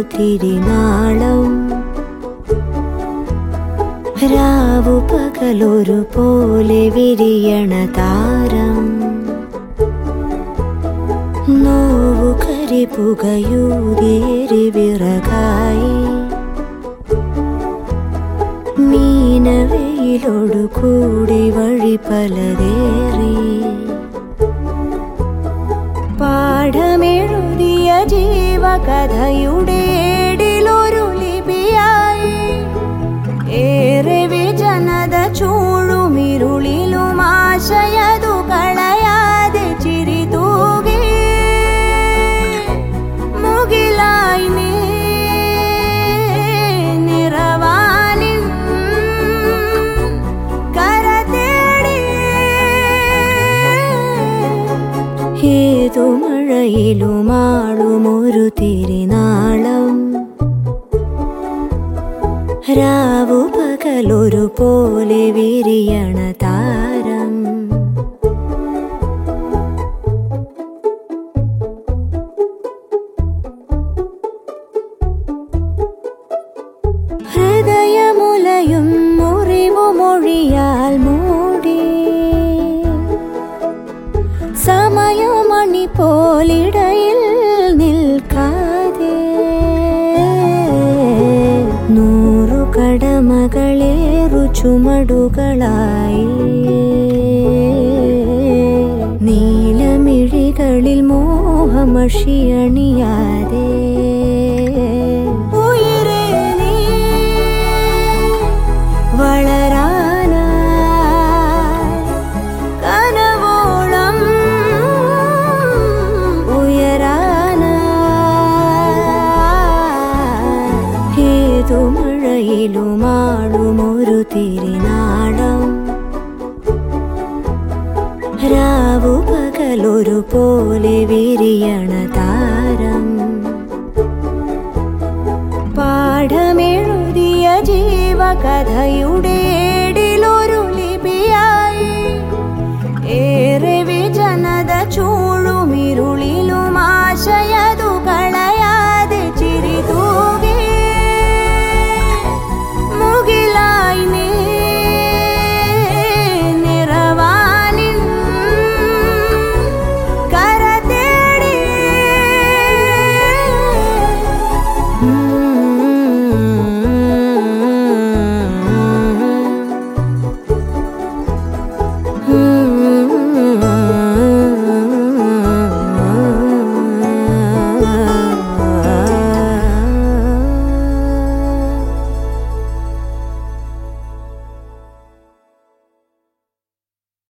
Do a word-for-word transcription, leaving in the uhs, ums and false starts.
തിരിനാളം. രാവു പകലൊരു പോലെ വിരിയണ താരം. നോവു കരിപുകയൂതിയേരി വിറകായി. മീനവെയിലൊടു കൂടി വഴി പലതേറി. പാഠമെഴുതിയ ജീവകഥയുടെ ഏടിലൊരു ലിപിയായി. ഏറെ വിജനത ചൂഴുമിരുളിലും ആശയതു കളയാതെ ചിരി തൂകി. മുകിലായി നീ നിറവാനിൻ കര തേടി. ഏതു മഴയിലുമാളുമൊരു തിരിനാളം. രാവു പകലൊരു പോലെ വിരിയണ താരം. ഹൃദയമുലയും മുറിവുമൊഴിയാൽ മൂടി. സമയമണി പോലിടയിൽ നിൽക്കാതെ. നൂറു കടമകളേറു ചുമടുകളായി. നീലമിഴികളിൽ മോഹമഷിയണിയാതെ. ഉയിരേ നീ വളരാനായി കനവോളം ഉയരാനായി. ഏതു മഴയിലുമാളുമൊരു തിരിനാളം. രാവു പകലൊരു പോലെ വിരിയണ താരം. പാഠമെഴുതിയ ജീവകഥയുടെ ഏടിലൊരു ലിപിയായി. ഏറെ വിജനത ചൂഴുമിരുളിലും ആശയതു കളയാതെ ചിരി തൂകി. മുകിലായി നീ നിറവാനിൻ കര തേടി. Mm-hmm.